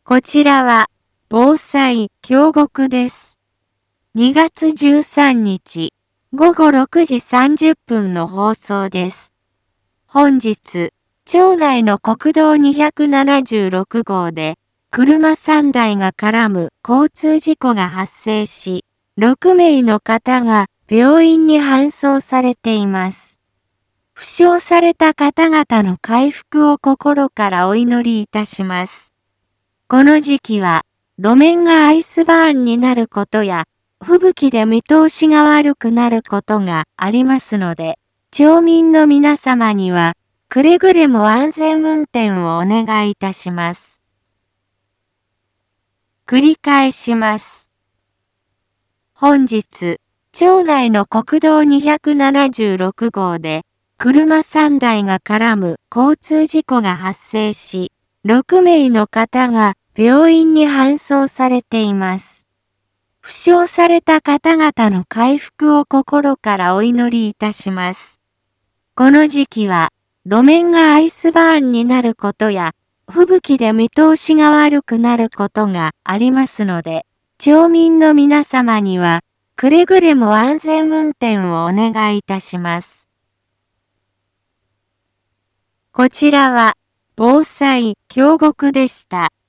こちらは、防災京極です。2月13日、午後6時30分の放送です。本日、町内の国道276号で、車3台が絡む交通事故が発生し、6名の方が病院に搬送されています。負傷された方々の回復を心からお祈りいたします。この時期は、路面がアイスバーンになることや、吹雪で見通しが悪くなることがありますので、町民の皆様には、くれぐれも安全運転をお願いいたします。繰り返します。本日、町内の国道276号で、車3台が絡む交通事故が発生し、6名の方が病院に搬送されています。負傷された方々の回復を心からお祈りいたします。この時期は、路面がアイスバーンになることや、吹雪で見通しが悪くなることがありますので、町民の皆様には、くれぐれも安全運転をお願いいたします。こちらは、防災京極でした。